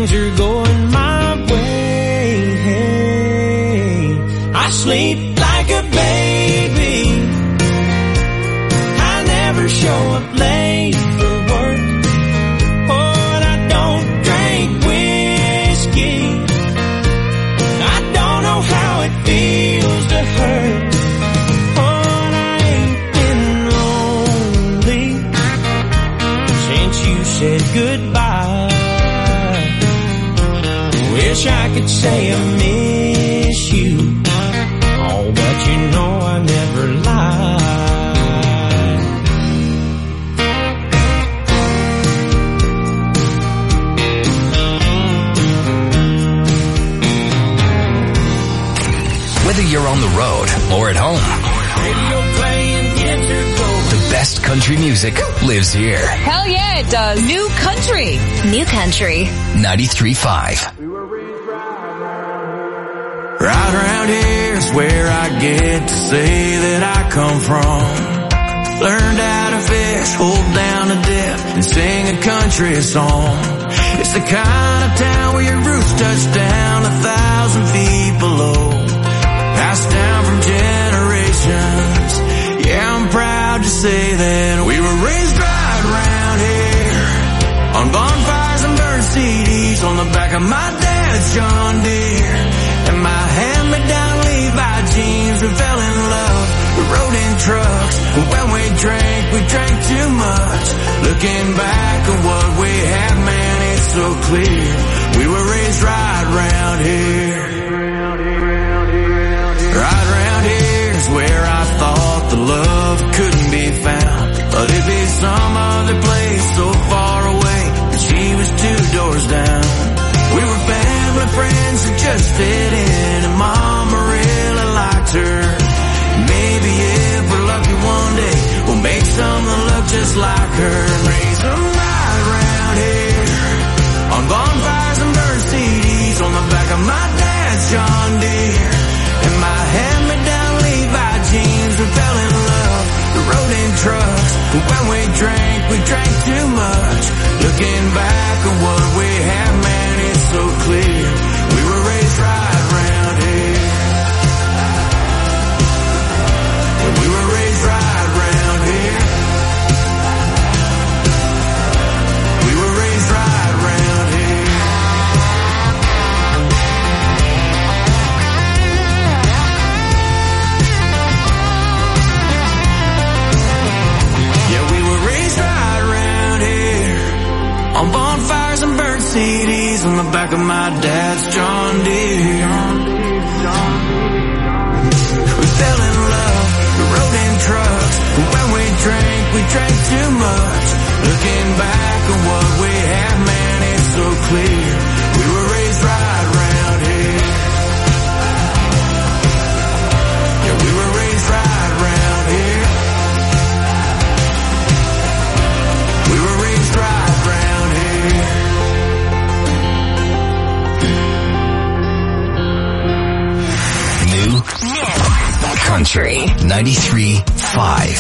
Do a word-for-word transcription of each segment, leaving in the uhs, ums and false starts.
things are going my way. I sleep like a baby. I never show up late for work. Oh, and I don't drink whiskey. I don't know how it feels to hurt. Oh, and I ain't been lonely since you said goodbye. Wish I could say I miss you. Oh, but you know I never lie. Whether you're on the road or at home, the best country music lives here. Hell yeah, it does. New country. New country. ninety-three point five. Right around here's where I get to say that I come from. Learned how to fish, hold down a dip, and sing a country song. It's the kind of town where your roots touch down a thousand feet below. Passed down from generations. Yeah, I'm proud to say that we were raised right around here. On bonfires and burnt C Ds on the back of my dad's John Deere. And my hand-me-down Levi jeans, we fell in love. We rode in trucks, and when we drank, we drank too much. Looking back at what we had, man, it's so clear. We were raised right around here. Right around here's where I thought the love couldn't be found. But it'd be some other place so far away, and she was two doors down. We were family friends who just fit in, and Mama really liked her. Maybe if we're lucky one day, we'll make someone look just like her. Raise them right around here. On bonfires and burnt C Ds on the back of my dad's John Deere. And my hand-me-down Levi jeans, we fell in love. We rode in trucks, but when we drank, we drank too much. Looking back at what we had, man, it's so clear. We were raised right around here. And we were raised right around here. We were raised right around here. Yeah, we were raised right around here. On bonfires and burnt C Ds on the back of my dad's John Deere. We fell in love, we rode in trucks, and when we drank, we drank too much. Looking back at what we had, man, it's so clear. We were raised right around here. Yeah, we were raised right around here. We were raised right around here. New country ninety-three point five.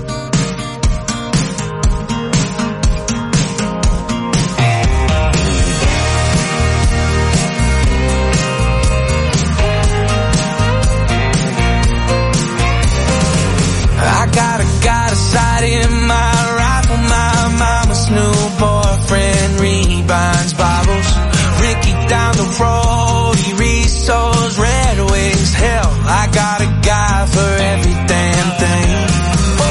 I got a, got a sight in my rifle, my mama's new boyfriend rebinds Bibles. Ricky down the road, he reads those Red Wings. Hell, I got a guy for every damn thing. Oh,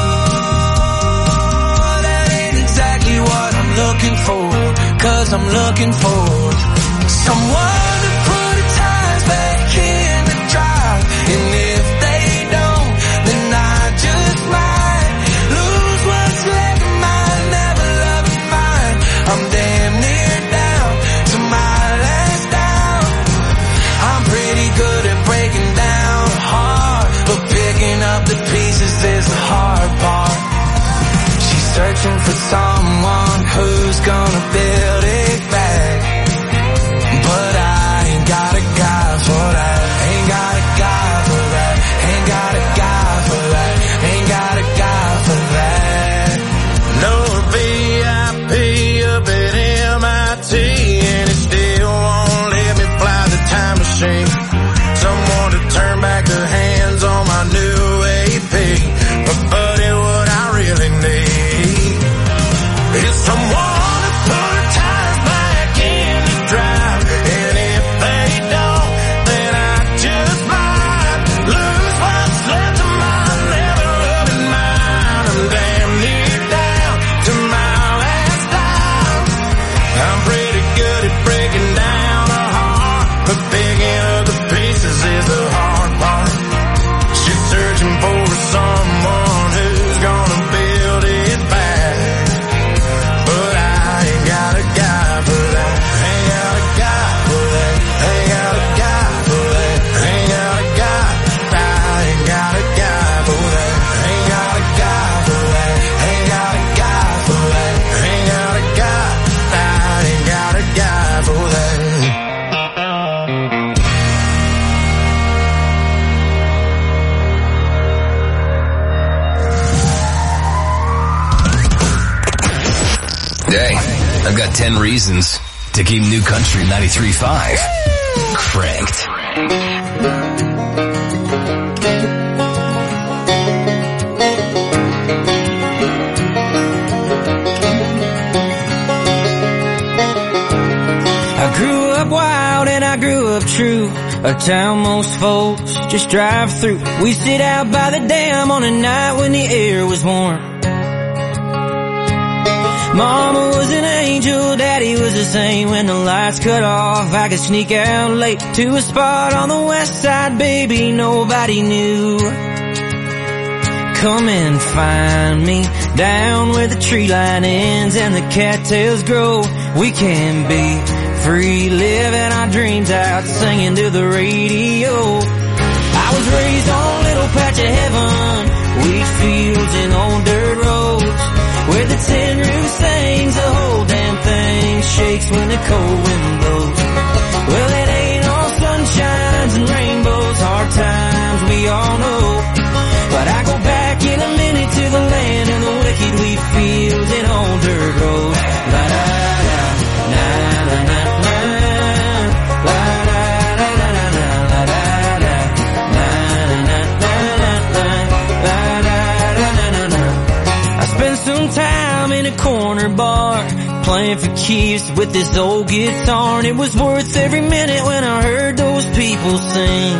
that ain't exactly what I'm looking for, 'cause I'm looking for someone to put the tires back in the drive. And if they don't, then I just might lose what's left of mine. Never love you fine. I'm damn near down to my last down. I'm pretty good at breaking down hard, but picking up the pieces is the hard part. She's searching for someone who's gonna build it back, but I I've got ten reasons to keep New Country ninety-three point five cranked. I grew up wild and I grew up true, a town most folks just drive through. We sit out by the dam on a night when the air was warm. Mama was an angel, Daddy was the same. When the lights cut off, I could sneak out late to a spot on the west side, baby, nobody knew. Come and find me down where the tree line ends and the cattails grow. We can be free, living our dreams out, singing to the radio. I was raised on a little patch of heaven, wheat fields and old dirt roads, where the tin roof sings, the whole damn thing shakes when the cold wind blows. Well, it ain't all sunshines and rainbows, hard times we all know. But I go back in a minute to the land of the wicked, wheat fields and old dirt roads. La da da, na na na na, la da da da da da, la da da, na na na na na, la da da da da da. I spent some time in a corner bar, playing for keeps with this old guitar, and it was worth every minute when I heard those people sing.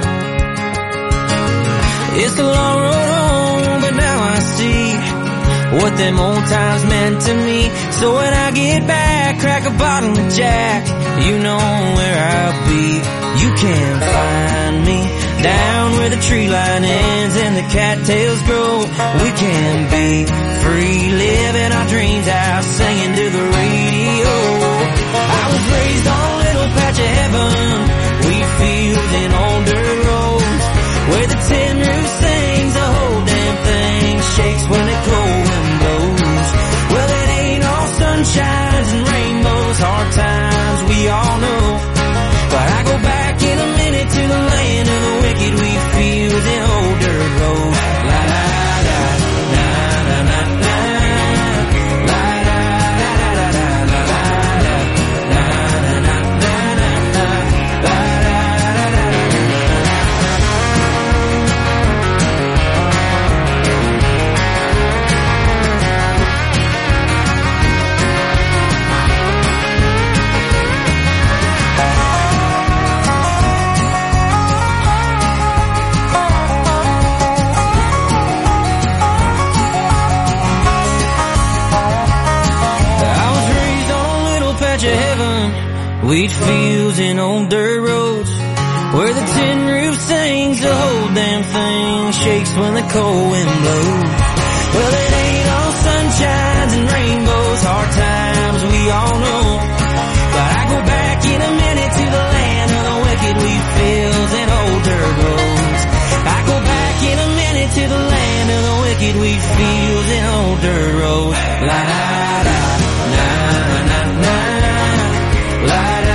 It's a long road home, but now I see what them old times meant to me. So when I get back, crack a bottle of Jack, you know where I'll be. You can find me down where the tree line ends and the cattails grow. We can be free, living our dreams out, singing to the radio. I was raised on a little patch of heaven, wheat fields and old dirt roads, where the tin roof sings, the whole damn thing shakes when the cold wind blows. Well, it ain't all sunshines and rainbows, hard times we all know. But I go back in a minute to the land of the wicked, wheat fields and old dirt roads. La da da, na na na na, la da da da da, la da da, na na na na na, la da da da da. Wheat fields and old dirt roads, where the tin roof sings, the whole damn thing shakes when the cold wind blows. Well, it ain't all sunshines and rainbows, hard times we all know. But I go back in a minute to the land of the wicked, wheat fields and old dirt roads. I go back in a minute to the land of the wicked, wheat fields and old dirt roads. La da da, na na na, la da.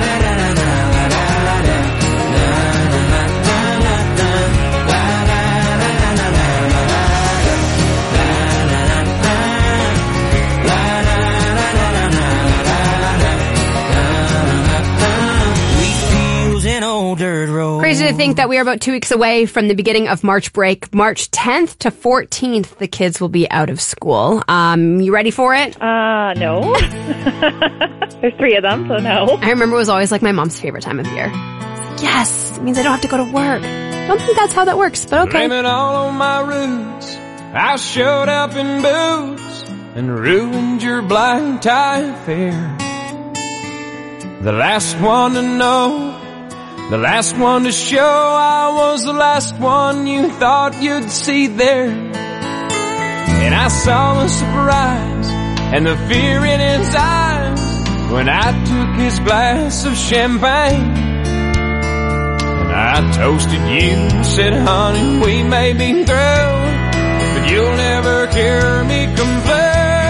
Crazy to think that we are about two weeks away from the beginning of March break. March tenth to fourteenth, the kids will be out of school. Um, you ready for it? Uh, no. There's three of them, so no. I remember it was always like my mom's favorite time of year. Yes, it means I don't have to go to work. Don't think that's how that works, but okay. Blame it all on my roots. I showed up in boots and ruined your black tie affair. The last one to know, the last one to show, I was the last one you thought you'd see there. And I saw the surprise and the fear in his eyes when I took his glass of champagne. And I toasted you and said, honey, we may be through, but you'll never hear me complain.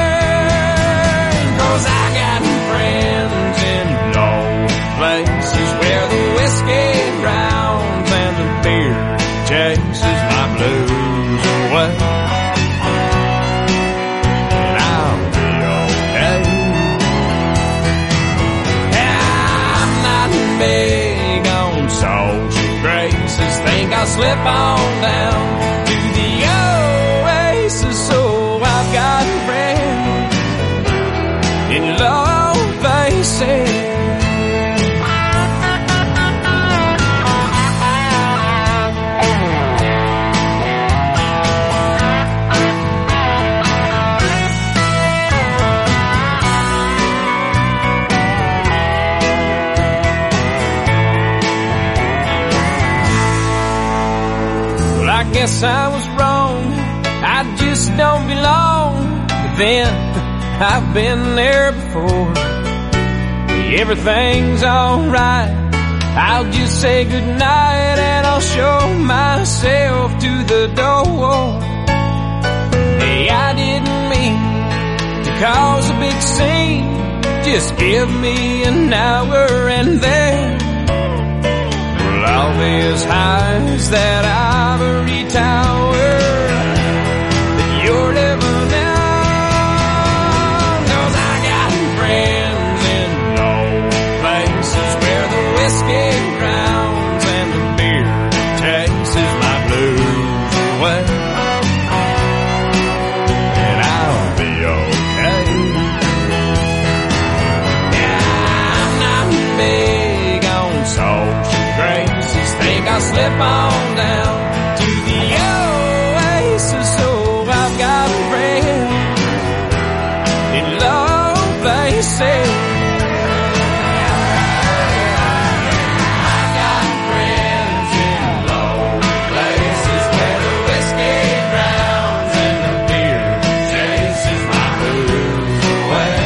Cause I got friends in low places where the whiskey drowns and the beer chases my blues away. And I'll be okay. slip on down to the oasis. So I've got friends in low places. I guess I was wrong, I just don't belong. But then, I've been there before. Everything's alright, I'll just say goodnight and I'll show myself to the door. Hey, I didn't mean to cause a big scene. Just give me an hour and then I'll be as high as that ivory tower that you're living in. 'Cause I got friends in low places where the whiskey drowns and the beer chases my blues away. And I'll be okay. Yeah, I'm not big on social graces. Think I'll slip on down to the oasis. So I've got friends in low places. I got friends in low places where the whiskey drowns and the beer chases my blues away.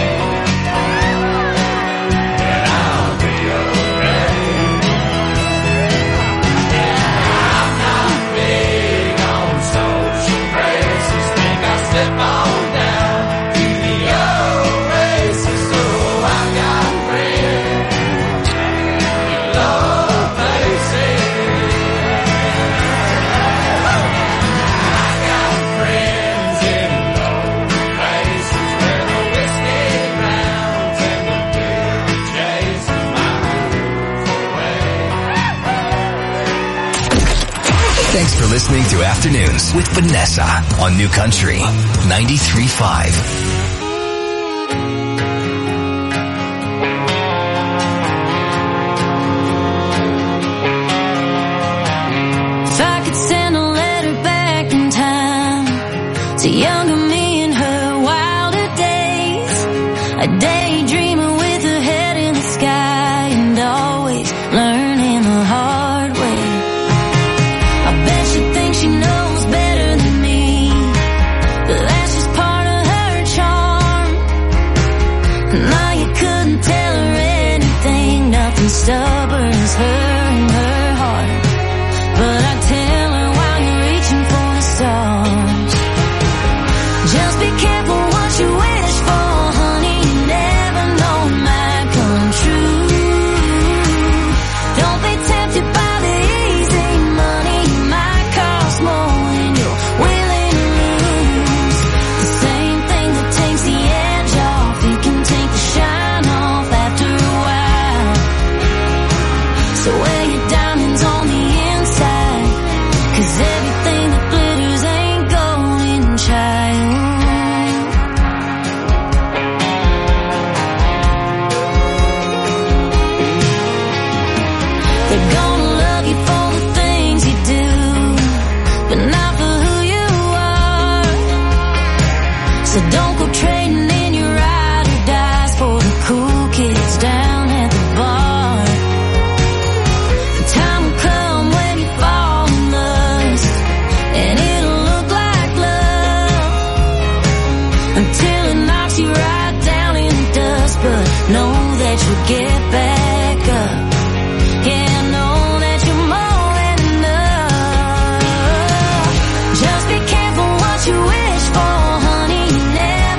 And I'll be okay. Slip on down to the oasis. So I've got friends in low places. I got friends in low places where the whiskey drowns and the beer chases my blues away. Thanks for listening to Afternoons with Vanessa on New Country ninety-three point five. If I could send a letter back in time to younger me in her wilder days, a daydreamer with her head in the sky and always learning the hard way. I bet she thinks she knows better than me, but that's just part of her charm. Now you couldn't tell her anything, nothing stubborn as her and her heart. But I tell her while you're reaching for the stars, just be careful what you wish for, honey. You never know it might come true. Don't be tempted by the easy money. It might cost more than you're willing to lose. The same thing that takes the edge off, it can take the shine off after a while. So wear your diamonds on the inside, 'cause everything that glitters ain't golden, child. They're gonna love you for the things you do, but not for who you are. So don't go trading in your ride or dies for the cool kids down at the bar. The time will come when you fall in lust, and it'll look like love until it knocks you right down in the dust. But know that you'll get back up. Yeah, know that you're more than enough. Just be careful what you wish for, honey. You never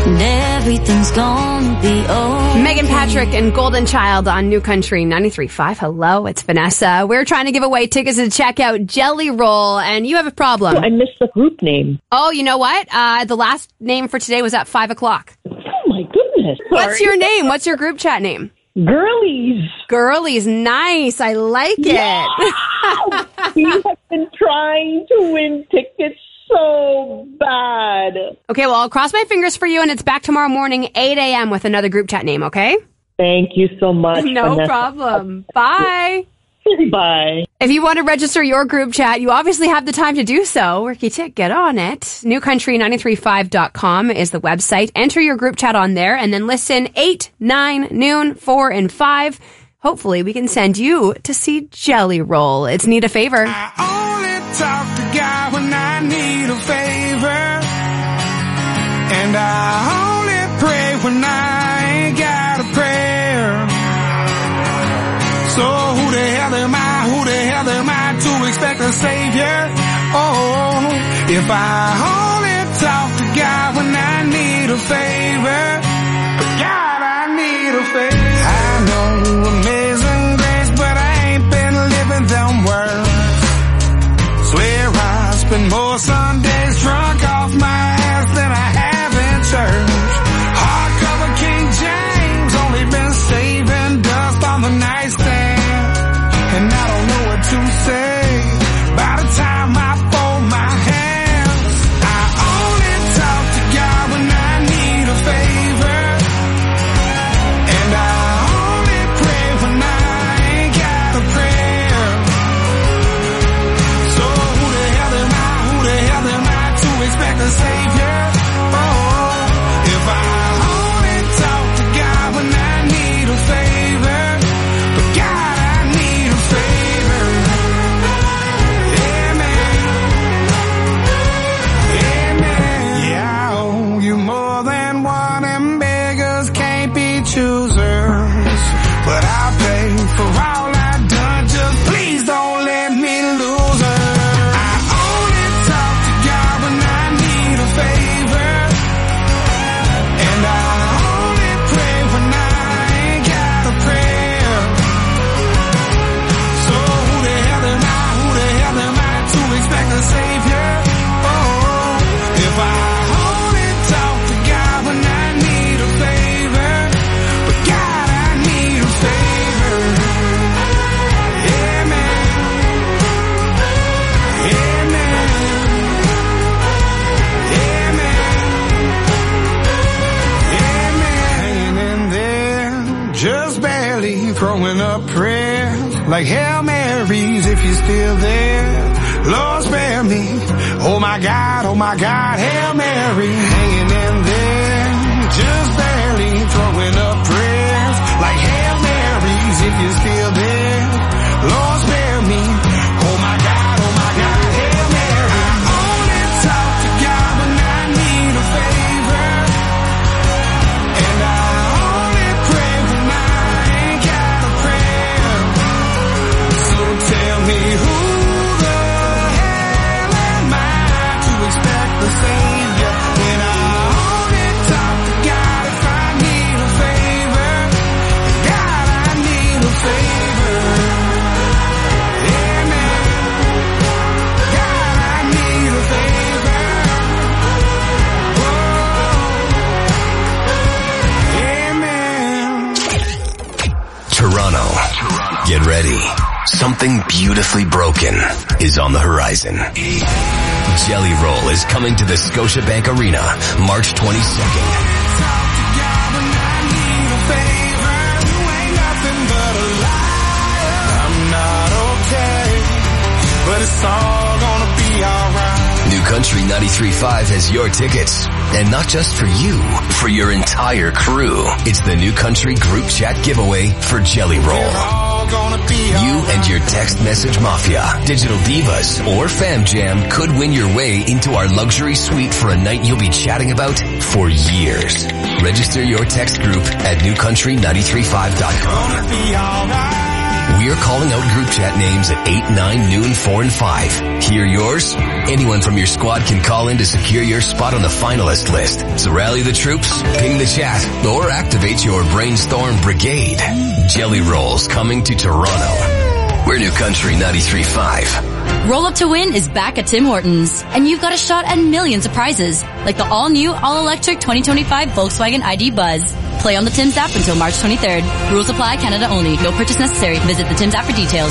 and everything's gonna be okay. Megan Patrick and Golden Child on New Country ninety-three point five. Hello, it's Vanessa. We're trying to give away tickets to check out Jelly Roll, and you have a problem. Oh, I missed the group name. Oh, you know what? Uh, the last name for today was at five o'clock. Oh, my goodness. What's your name? What's your group chat name? Girlies. Girlies. Nice. I like Yeah. it. We have been trying to win tickets so bad. Okay, well, I'll cross my fingers for you, and it's back tomorrow morning, eight a.m. with another group chat name, okay? Thank you so much. No Vanessa. problem. Bye. Bye. If you want to register your group chat, you obviously have the time to do so. Ricky Tick, get on it. new country nine three five dot com is the website. Enter your group chat on there and then listen eight, nine, noon, four, and five. Hopefully we can send you to see Jelly Roll. It's Need a Favor. I only talk to God when I need a favor. And I only pray when I ain't got a prayer. So who the hell am I, who the hell am I to expect a savior? Oh, if I only talk to God when I need a favor. God, I need a favor. I know amazing grace, but I ain't been living them words. Swear I spend more Sundays drunk off my ass than I have in church. Hardcover King James, only been saving dust on the nightstand. And I don't know what to say by the time I fold my hands. I only talk to God when I need a favor. And I only pray when I ain't got a prayer. So who the hell am I, who the hell am I to expect a savior? Oh, if I only talk to God when I need a favor. But God, I need a favor. Yeah, man. Yeah, man. Yeah, I owe you more than one, and beggars can't be choosers. But I'll pay for all I've done, just please don't let me lose her. I only talk to God when I need a favor. And I only pray when I ain't got a prayer. So who the hell am I, who the hell am I to expect a savior? Oh, if I only talk to God when I need a favor. But God, I need a favor. Yeah, man. Yeah, man. Yeah, man. Yeah, man. Hanging in there, just barely throwing up prayers like Hail Marys if you're still there. Lord, spare me. Oh my God, oh my God, Hail Mary. Hanging in there, just barely throwing up prayers like Hail Marys if you're still there. Lord, spare me. Oh my God, oh my God, Hail Mary. I only talk to God when I need a favor. And I only pray when I ain't got a prayer. So tell me who the hell am I to expect the savior when I only talk to God if I need a favor. God, I need a favor. Yeah, man. God, I need a favor. Whoa. Yeah, man. Toronto. Get ready. Something beautifully broken is on the horizon. Jelly Roll is coming to the Scotiabank Arena March twenty-second. Talk to God when I need a favor. You ain't nothing but a liar. I'm not okay, but it's all gonna be alright. New Country ninety-three point five has your tickets. And not just for you, for your entire crew. It's the New Country Group Chat giveaway for Jelly Roll. All gonna be You alright. and your text message mafia, digital divas, or fam jam could win your way into our luxury suite for a night you'll be chatting about for years. Register your text group at new country nine three five dot com. Gonna be alright. We're calling out group chat names at eight, nine, noon, four, and five. Hear yours? Anyone from your squad can call in to secure your spot on the finalist list. So rally the troops, ping the chat, or activate your Brainstorm Brigade. Jelly Rolls coming to Toronto. We're New Country ninety-three point five. Roll Up to Win is back at Tim Hortons, and you've got a shot at millions of prizes, like the all-new, all-electric twenty twenty-five Volkswagen I D Buzz. Play on the Tim's app until March twenty-third. Rules apply, Canada only. No purchase necessary. Visit the Tim's app for details.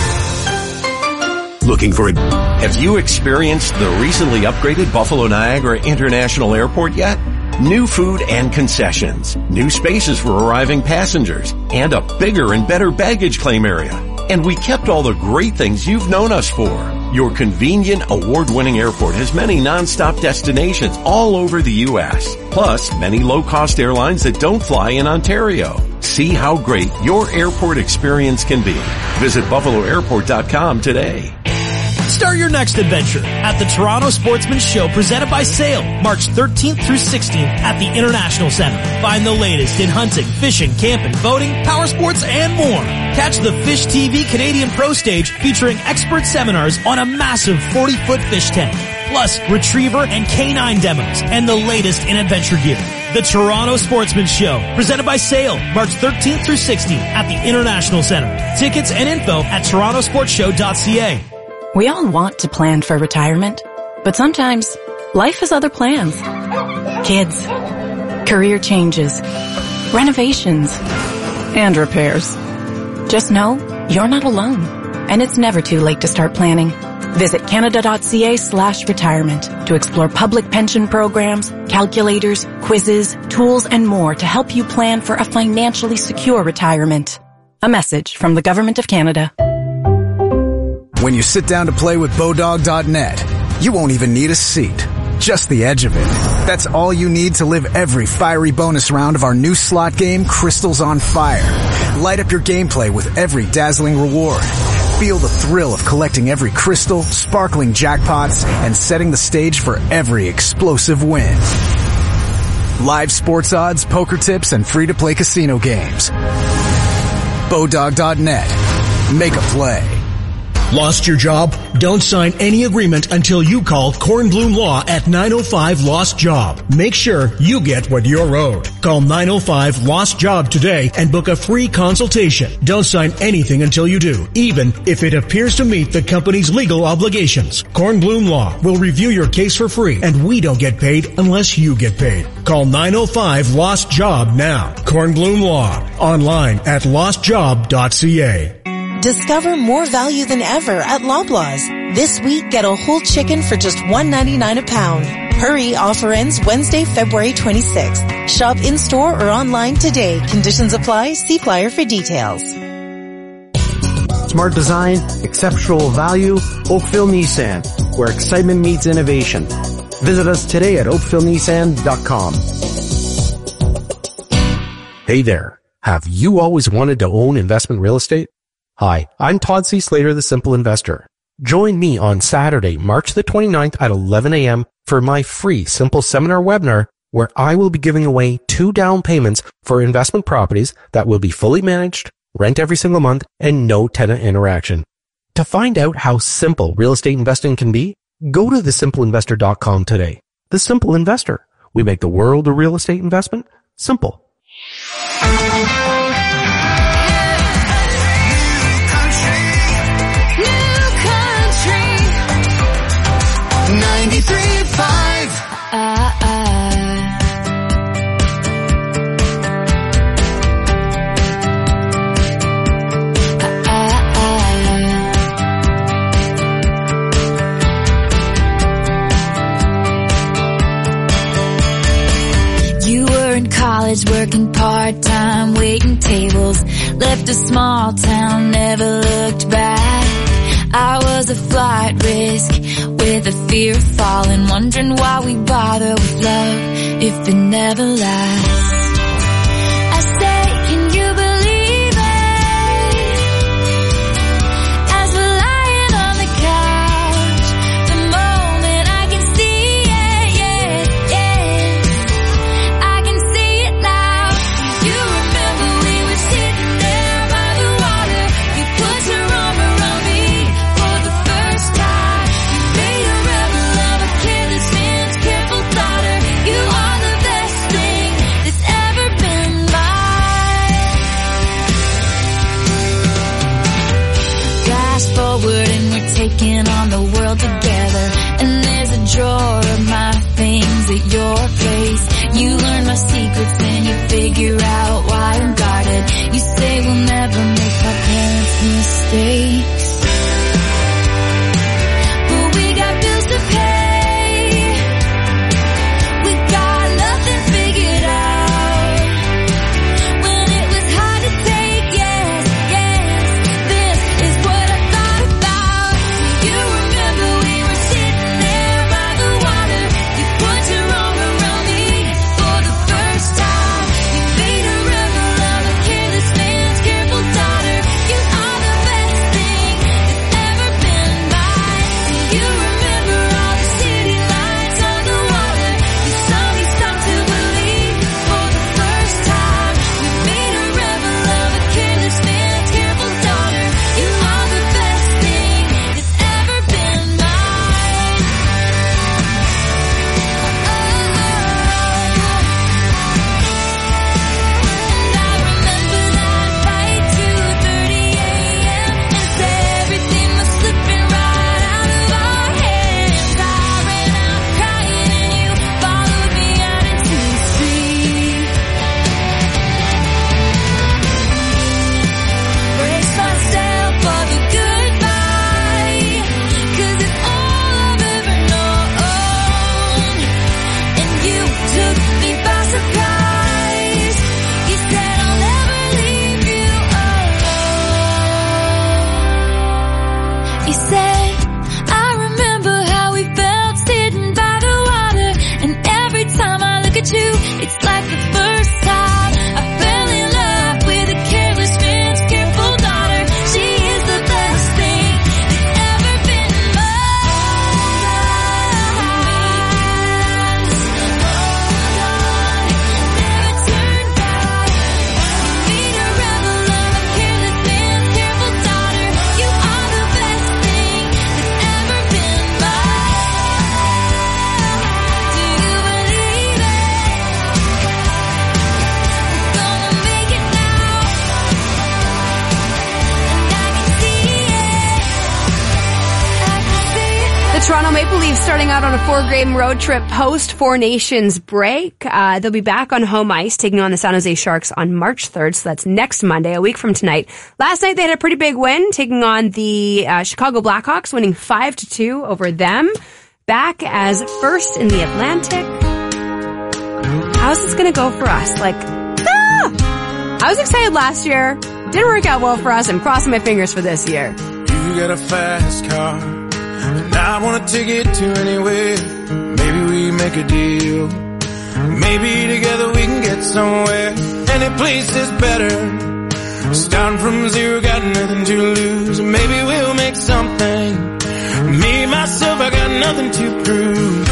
Looking for it? Have you experienced the recently upgraded Buffalo Niagara International Airport yet? New food and concessions, new spaces for arriving passengers, and a bigger and better baggage claim area. And we kept all the great things you've known us for. Your convenient, award-winning airport has many non-stop destinations all over the U S, plus many low-cost airlines that don't fly in Ontario. See how great your airport experience can be. Visit buffalo airport dot com today. Start your next adventure at the Toronto Sportsman's Show presented by Sail, March thirteenth through sixteenth at the International Centre. Find the latest in hunting, fishing, camping, boating, power sports, and more. Catch the Fish T V Canadian Pro Stage featuring expert seminars on a massive forty-foot fish tank, plus retriever and canine demos, and the latest in adventure gear. The Toronto Sportsman's Show, presented by Sail, March thirteenth through sixteenth at the International Centre. Tickets and info at toronto sports show dot c a. We all want to plan for retirement, but sometimes life has other plans. Kids, career changes, renovations, and repairs. Just know you're not alone, and it's never too late to start planning. Visit canada.ca slash retirement to explore public pension programs, calculators, quizzes, tools, and more to help you plan for a financially secure retirement. A message from the Government of Canada. When you sit down to play with Bodog dot net, you won't even need a seat, just the edge of it. That's all you need to live every fiery bonus round of our new slot game, Crystals on Fire. Light up your gameplay with every dazzling reward. Feel the thrill of collecting every crystal, sparkling jackpots, and setting the stage for every explosive win. Live sports odds, poker tips, and free-to-play casino games. Bodog dot net. Make a play. Lost your job? Don't sign any agreement until you call Kornblum Law at nine oh five Lost Job. Make sure you get what you're owed. Call nine oh five Lost Job today and book a free consultation. Don't sign anything until you do, even if it appears to meet the company's legal obligations. Kornblum Law will review your case for free, and we don't get paid unless you get paid. Call nine oh five Lost Job now. Kornblum Law. Online at lost job dot c a. Discover more value than ever at Loblaws. This week, get a whole chicken for just one ninety-nine a pound. Hurry, offer ends Wednesday, February twenty-sixth. Shop in-store or online today. Conditions apply. See flyer for details. Smart design, exceptional value, Oakville Nissan, where excitement meets innovation. Visit us today at oakville nissan dot com. Hey there. Have you always wanted to own investment real estate? Hi, I'm Todd C. Slater, the Simple Investor. Join me on Saturday, March the twenty-ninth at eleven a.m. for my free Simple Seminar webinar, where I will be giving away two down payments for investment properties that will be fully managed, rent every single month, and no tenant interaction. To find out how simple real estate investing can be, go to the simple investor dot com today. The Simple Investor. We make the world of real estate investment simple. ninety-three point five. Uh, uh. Uh, uh. You were in college working part-time, waiting tables, left a small town, never looked back. I was a flight risk with a fear of falling, wondering why we bother with love if it never lasts. I say, can you believe it? As we're lying on the couch, the moment I can see it, yeah, yeah, I can see it now. You remember we were sitting there by the water, you taking on the world together. And there's a drawer of my things at your place. You learn my secrets and you figure out why I'm guarded. You say we'll never make my parents' mistakes. But we got bills to pay. We got nothing figured out. When it was hard to take, yes, yes, this is what I thought about. Do you remember we were sitting there by the water? You put your arm around me for the first time. You made a rebel of a careless man's careful daughter. You are the best thing that's ever been mine. Do you remember all the city lights on the water? You saw me start to believe for the first time. You made a rebel of a careless man's careful daughter. You are the best thing that's ever been mine. And I remember that fight, two thirty a.m. as everything was slipping right out of our hands. I ran out crying and you followed me out into the street. Brace myself for the goodbye, 'cause it's all I've ever known. And you took me by surprise. You said I'll never leave you alone. You said, I remember how we felt sitting by the water. And every time I look at you, it's like the first time I fell in love with a careless man's careful daughter. She is the best thing that's ever been mine. Never turn back. You made a rebel of a careless man's careful daughter. You are the best thing that's ever been mine. Do you believe it? We're gonna make it now. And I can see it. I can see it. The Toronto Maple Leafs starting out on a four-game road trip post Four Nations break. Uh, they'll be back on home ice taking on the San Jose Sharks on March third, so that's next Monday, a week from tonight. Last night they had a pretty big win taking on the uh, Chicago Blackhawks, winning five to two over them. Back as first in the Atlantic. How's this going to go for us? Like, ah! I was excited last year. Didn't work out well for us. I'm crossing my fingers for this year. You got a fast car, and I wanna take it to anywhere. Maybe we make a deal. Maybe together we can get somewhere. Any place is better. Starting from zero, got nothing to lose. Maybe we'll make something. Me, myself, I got nothing to prove.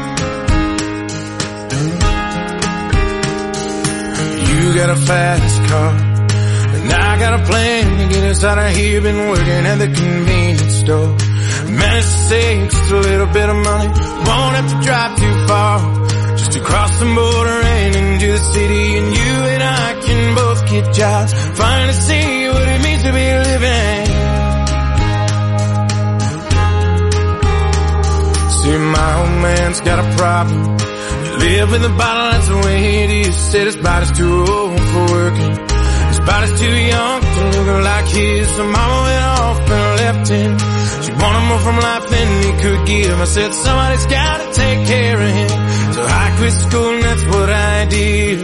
You got a fast car, and I got a plan to get us out of here. Been working at the convenience store. Managed to save just a little bit of money. Won't have to drive too far, just to cross the border and into the city. And you and I can both get jobs, finally see what it means to be living. See, my old man's got a problem. You live in the bottle, that's the way it is. Said his body's too old for working, his body's too young to look like his. So mama went off and left him. She wanted more from life than he could give. I said somebody's gotta take care of him. So I quit school and that's what I did.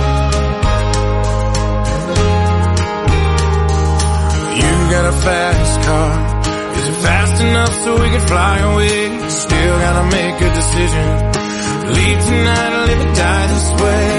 You got a fast car. Is it fast enough so we can fly away? Still gotta make a decision. Leave tonight or live and die this way.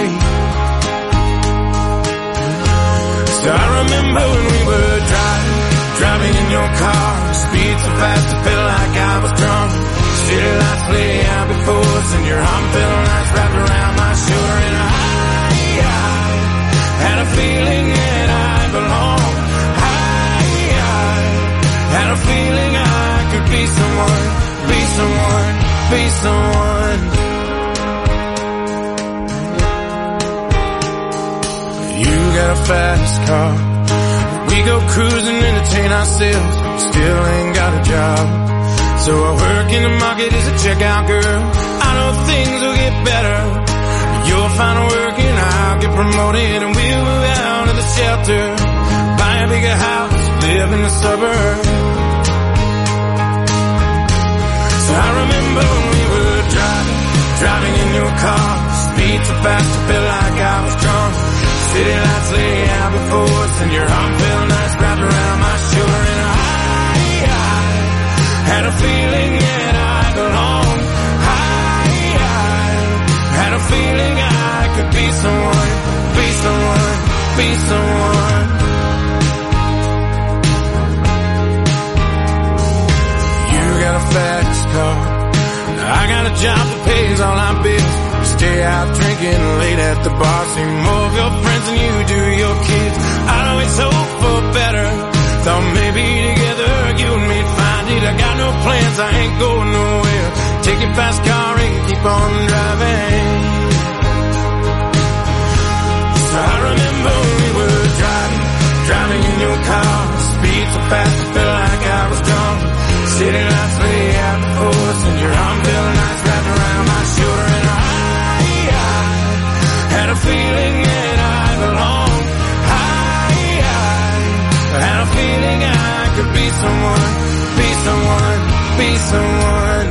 So I remember when we were driving, driving in your car. Speed so fast I felt like I was drunk. City lights lay out before us, and your arm felt nice wrapped around my shoulder. And I, I had a feeling that I belonged. I, I had a feeling I could be someone, be someone, be someone. You got a fast car. We go cruising, entertain ourselves. Still ain't got a job. So I work in the market as a checkout girl. I know things will get better. You'll find work and I'll get promoted, and we'll move out of the shelter, buy a bigger house, live in the suburbs. So I remember when we were driving, driving in your car, speed so fast I felt like I was drunk. City lights lay out before us, and your arm felt nice wrapped around my shoulder, and I, I had a feeling that I belonged. I, I had a feeling I could be someone, be someone, be someone. You got a fast car, I got a job that pays all our bills. You stay out drinking late at the bar, see more of your friends than you do your kids. I'd always hope for better, thought maybe together you and me'd find it. I got no plans, I ain't going nowhere. Take your fast car and keep on driving. So I remember when we were driving, driving in your car, speed so fast I felt like I was drunk. City lights lay out before us, and your arm felt nice wrapped around my shoulder, and I, I had a feeling that I belonged. I, I had a feeling I could be someone, be someone, be someone.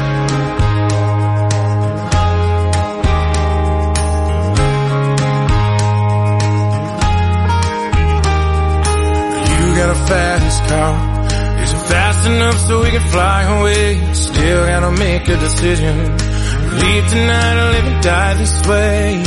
You got a fast car, is it fast enough so we can fly away? Still gotta make a decision, leave tonight or live and die this way.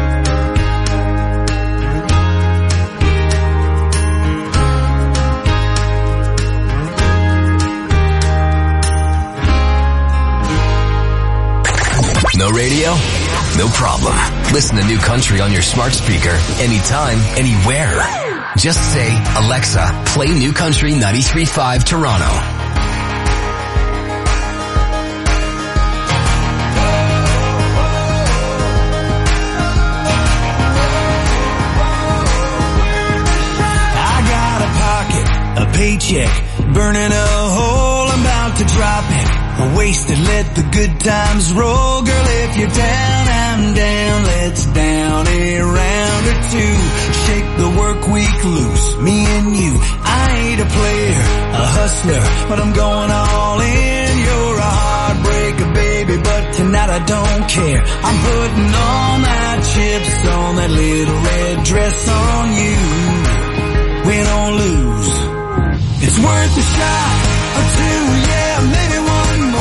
No radio? No problem. Listen to New Country on your smart speaker anytime, anywhere. Just say, Alexa, play New Country ninety-three point five Toronto. I got a pocket, a paycheck, burning a hole, I'm about to drop it. Wasted, let the good times roll. Girl, if you're down, I'm down. Let's down a round or two. Shake the work week loose, me and you. I ain't a player, a hustler, but I'm going all in. You're a heartbreaker, baby, but tonight I don't care. I'm putting all my chips on that little red dress on you. Win or lose, it's worth a shot or two, yeah, maybe one.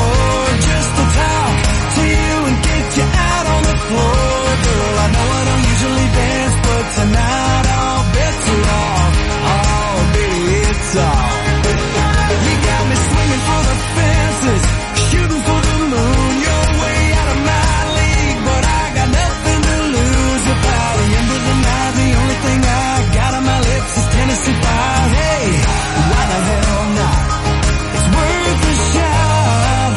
Girl, I know I don't usually dance, but tonight all bets are off. Oh, baby, it's off. You got me swinging for the fences, shooting for the moon. You're way out of my league, but I got nothing to lose. If by the end of the night, the only thing I got on my lips is Tennessee Fire. Hey, why the hell not? It's worth a shot.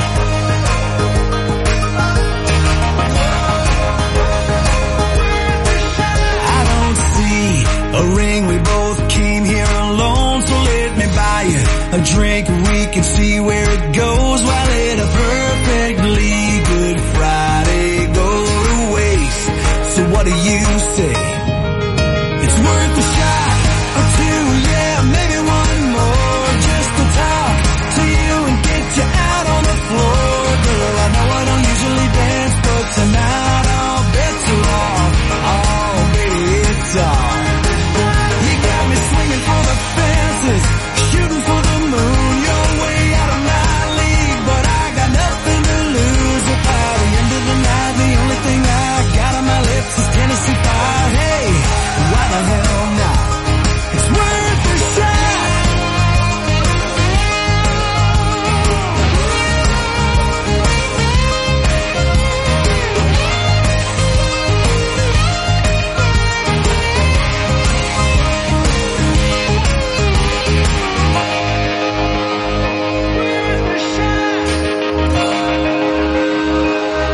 A ring, we both came here alone, so let me buy you a drink and we can see where it goes. While let a perfectly good Friday go to waste. So what do you say? It's worth a shot or two, yeah, maybe one more, just to talk to you and get you out on the floor. Girl, I know I don't usually dance, but tonight all bets are off. Oh, baby, it's off. Shooting for the moon, you're way out of my league, but I got nothing to lose. If by the end of the night, the only thing I got on my lips is Tennessee Fire. Hey, why the hell not? It's worth a shot.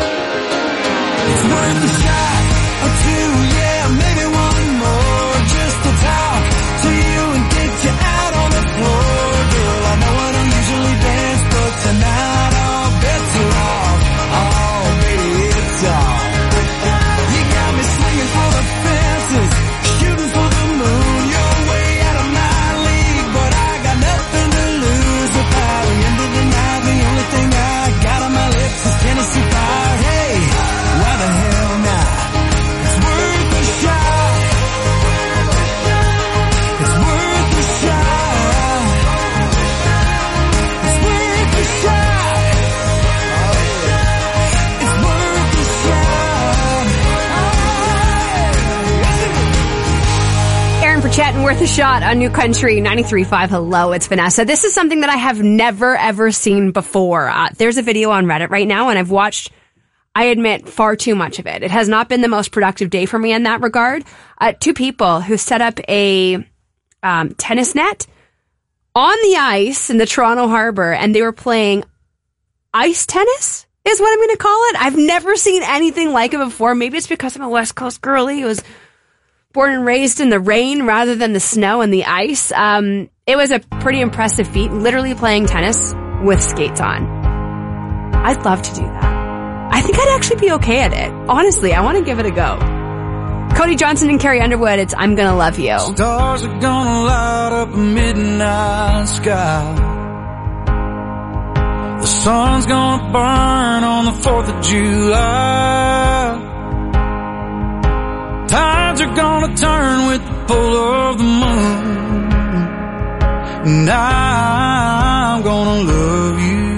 Worth a shot or two, yeah, maybe one more, just Chet and Worth a Shot on New Country ninety-three point five. Hello, it's Vanessa. This is something that I have never, ever seen before. Uh, there's a video on Reddit right now, and I've watched, I admit, far too much of it. It has not been the most productive day for me in that regard. Uh, two people who set up a um, tennis net on the ice in the Toronto Harbor, and they were playing ice tennis, is what I'm going to call it. I've never seen anything like it before. Maybe it's because I'm a West Coast girly who was born and raised in the rain rather than the snow and the ice. Um, it was a pretty impressive feat, literally playing tennis with skates on. I'd love to do that. I think I'd actually be okay at it. Honestly, I want to give it a go. Cody Johnson and Carrie Underwood, it's I'm Gonna Love You. Stars are gonna light up a midnight sky. The sun's gonna burn on the fourth of July. Tides are gonna turn with the pull of the moon. And I'm gonna love you.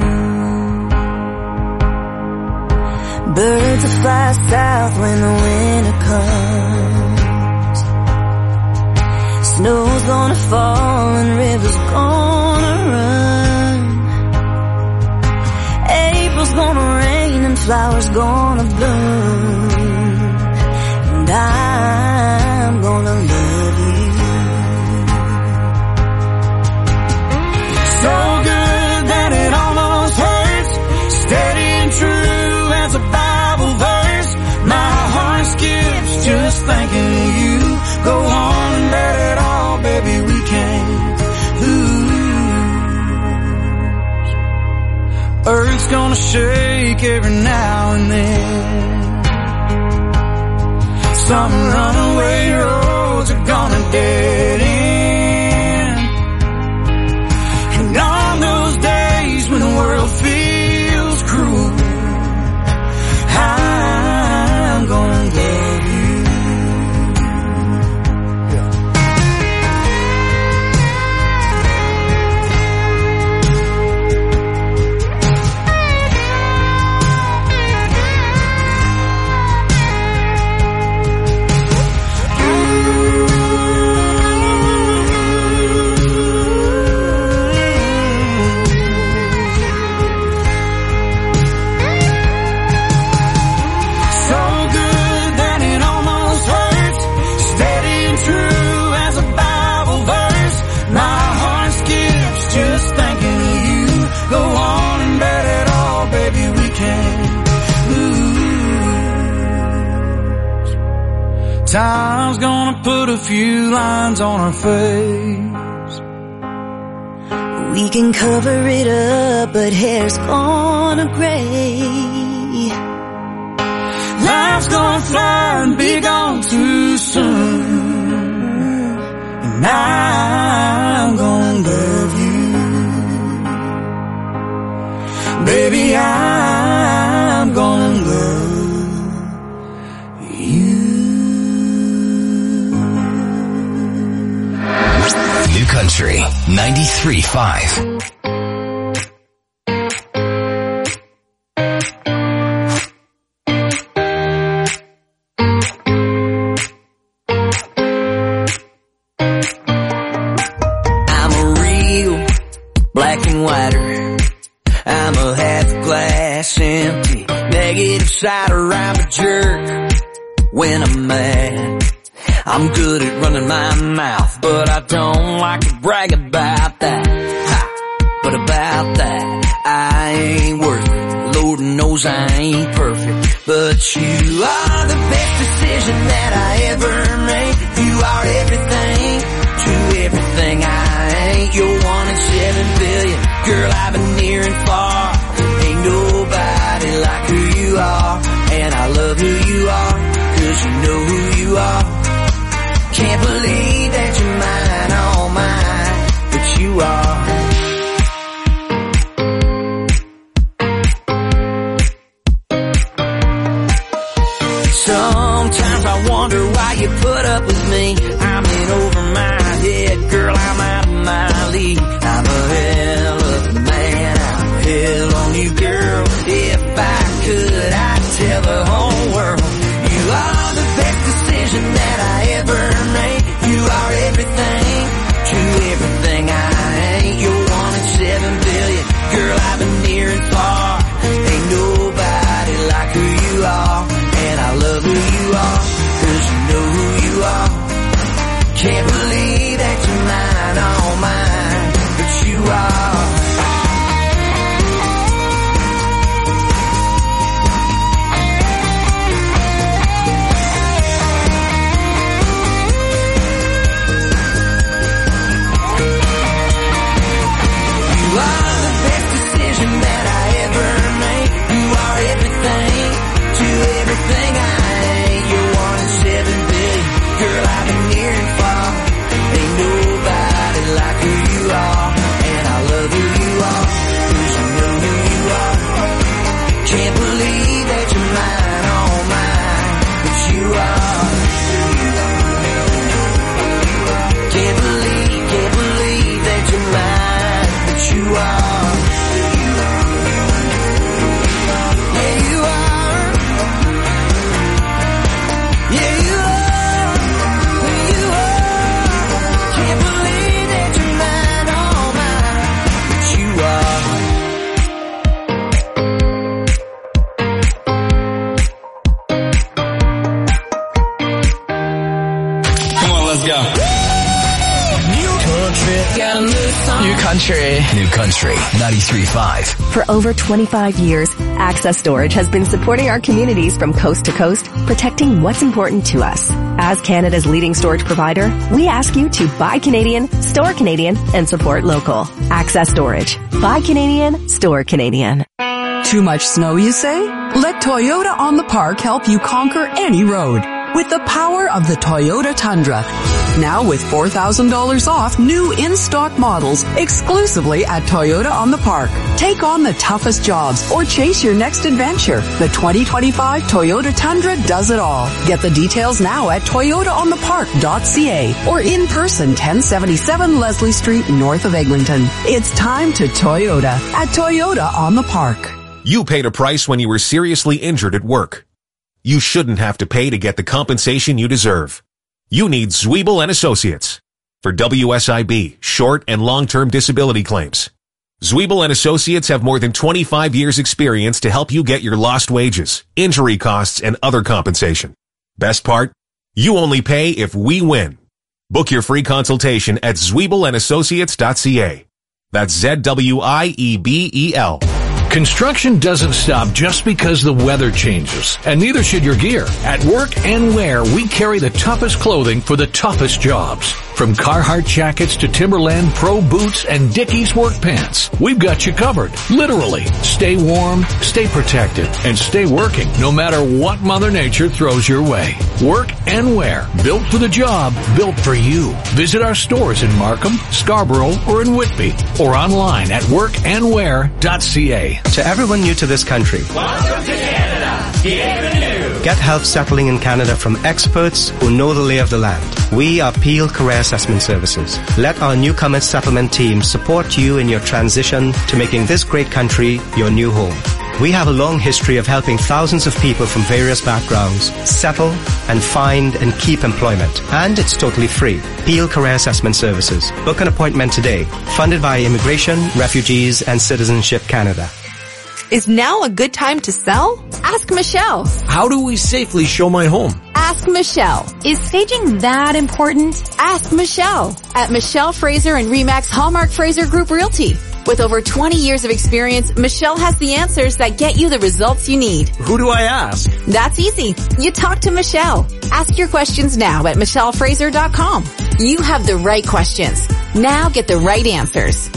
Birds will fly south when the winter comes. Snow's gonna fall and rivers gonna run. April's gonna rain and flowers gonna bloom. And I'm gonna love you. So good that it almost hurts. Steady and true as a Bible verse. My heart skips just thinking of you. Go on and let it all, baby, we can't lose. Earth's gonna shake every now and then. Some runaway roads are gonna dead end. And on those days when the world feels cruel, I'm gonna love you. Time's gonna put a few lines on our face. We can cover it up, but hair's gonna gray. Life's gonna fly and be gone too soon. And I'm gonna love you. Baby, I'm gonna love you. New Country ninety-three point five. I'm a real black and whiter. I'm a half glass empty. Negative sider, I'm a jerk when I'm mad. I'm good at running my mouth, but I don't like to brag about that. Ha! But about that, I ain't worth it. Lord knows I ain't perfect, but you are the best decision that I ever made. You are everything to everything I ain't. You're one in seven billion, girl, I've been near and far. Ain't nobody like who you are, and I love who you are, 'cause you know who you are. Can't believe that you're mine, all mine, but you are. Sometimes I wonder why you put up with me. I'm in over my head, girl, I'm out of my league. I'm a hell of a man, I'm a hell on you, girl. If I could, I'd tell the whole world you are the best decision that I ever made. You are everything Can't believe that you're mine, all mine, but you are. You are the best decision that I ever made. You are everything to everything I ain't. You're one in seven billion. Girl, I've been near and far. Ain't nobody like who you are. And I love who you are, 'cause you know who you are. Can't believe that you're mine, all mine, but you are. Can't believe, can't believe that you're mine, but you are. Yeah, you are. Yeah, you are. You are. Can't believe that you're mine, all mine, but you are. Come on, let's go. New country, got a new song. New Country. New Country ninety-three point five. For over twenty-five years, Access Storage has been supporting our communities from coast to coast, protecting what's important to us. As Canada's leading storage provider, we ask you to buy Canadian, store Canadian, and support local. Access Storage. Buy Canadian, store Canadian. Too much snow, you say? Let Toyota on the Park help you conquer any road with the power of the Toyota Tundra. Now with four thousand dollars off new in-stock models exclusively at Toyota on the Park. Take on the toughest jobs or chase your next adventure. The twenty twenty-five Toyota Tundra does it all. Get the details now at toyota on the park dot c a or in person ten seventy-seven Leslie Street north of Eglinton. It's time to Toyota at Toyota on the Park. You paid a price when you were seriously injured at work. You shouldn't have to pay to get the compensation you deserve. You need Zwiebel and Associates for W S I B, short and long-term disability claims. Zwiebel and Associates have more than twenty-five years experience to help you get your lost wages, injury costs, and other compensation. Best part? You only pay if we win. Book your free consultation at zwiebel and associates dot c a. That's Z W I E B E L. Construction doesn't stop just because the weather changes, and neither should your gear. At Work and Wear, we carry the toughest clothing for the toughest jobs. From Carhartt jackets to Timberland Pro boots and Dickies work pants, we've got you covered. Literally. Stay warm, stay protected, and stay working no matter what Mother Nature throws your way. Work and Wear. Built for the job, built for you. Visit our stores in Markham, Scarborough, or in Whitby, or online at work and wear dot c a. To everyone new to this country, Welcome to Canada. Bienvenue. get help settling in Canada from experts who know the lay of the land. We are Peel Career Assessment Services. Let our newcomer settlement team support you in your transition to making this great country your new home. We have a long history of helping thousands of people from various backgrounds settle and find and keep employment. And it's totally free. Peel Career Assessment Services. Book an appointment today. Funded by Immigration, Refugees and Citizenship Canada. Is now a good time to sell? Ask Michelle. How do we safely show my home? Ask Michelle. Is staging that important? Ask Michelle at Michelle Fraser and Remax Hallmark Fraser Group Realty. With over twenty years of experience, Michelle has the answers that get you the results you need. Who do I ask? That's easy. You talk to Michelle. Ask your questions now at michelle fraser dot com. You have the right questions. Now get the right answers.